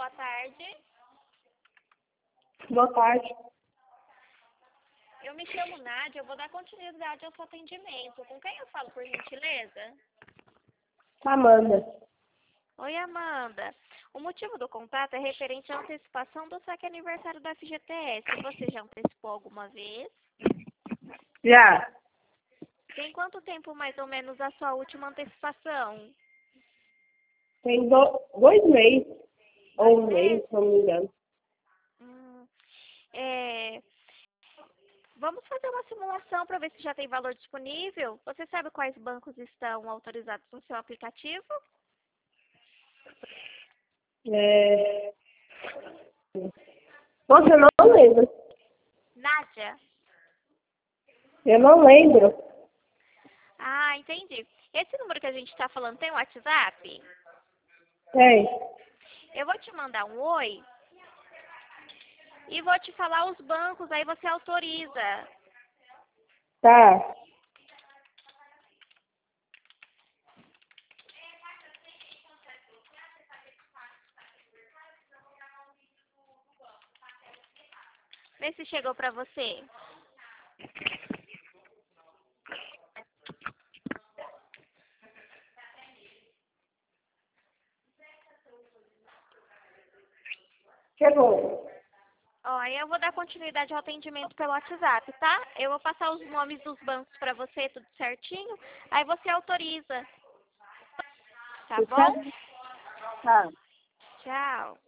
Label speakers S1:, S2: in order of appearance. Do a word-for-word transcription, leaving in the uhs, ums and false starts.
S1: boa tarde.
S2: Boa tarde.
S1: Eu me chamo Nádia, eu vou dar continuidade ao seu atendimento. Com quem eu falo, por gentileza?
S2: Amanda.
S1: Oi, Amanda. O motivo do contato é referente à antecipação do saque aniversário da F G T S. Você já antecipou alguma vez?
S2: Já.
S1: Tem quanto tempo, mais ou menos, a sua última antecipação?
S2: Tem do, dois meses. Ou um mês,
S1: Meses?
S2: se não me engano.
S1: Hum, é... Vamos fazer uma simulação para ver se já tem valor disponível. Você sabe quais bancos estão autorizados no seu aplicativo?
S2: É... Nossa, eu não lembro.
S1: Nádia.
S2: Eu não lembro.
S1: Ah, entendi. Esse número que a gente está falando tem um WhatsApp?
S2: Tem.
S1: Eu vou te mandar um oi e vou te falar os bancos, aí você autoriza.
S2: Tá.
S1: Vê se chegou para você.
S2: Chegou.
S1: Ó, aí eu vou dar continuidade ao atendimento pelo WhatsApp, tá? Eu vou passar os nomes dos bancos para você, tudo certinho. Aí você autoriza. Tá bom?
S2: Tá.
S1: Tchau.